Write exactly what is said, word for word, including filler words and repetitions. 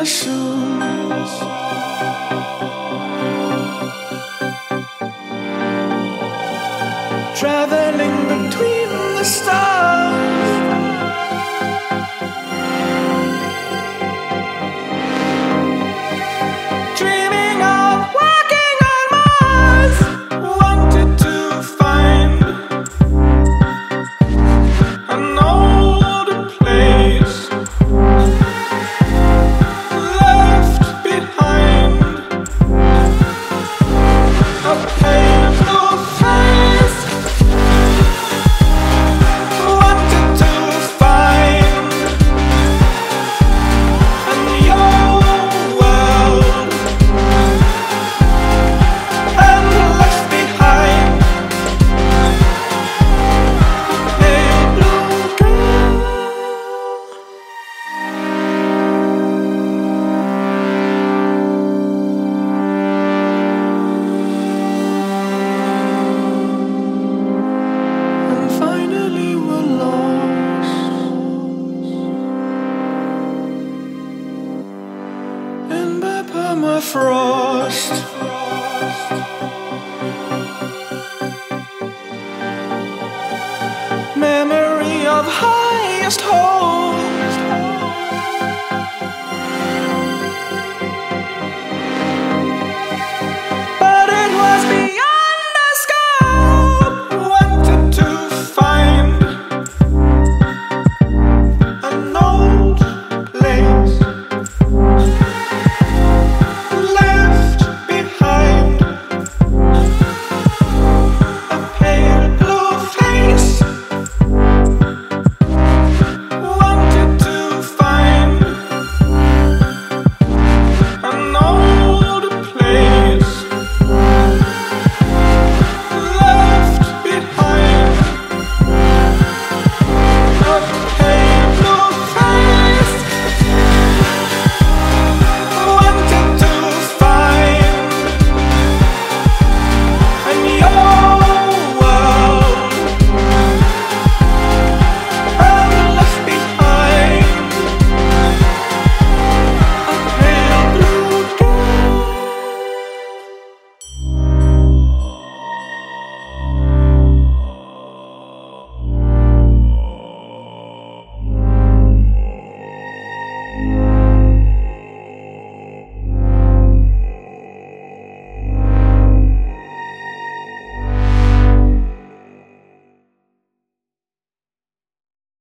my shoes. Traveling between the stars, dreaming of walking on Mars. Wanted to find an older place left behind, a pale face. Wanted to find a new world and left behind a pale blue girl. And finally we're lost in the permafrost. Memory of highest hope.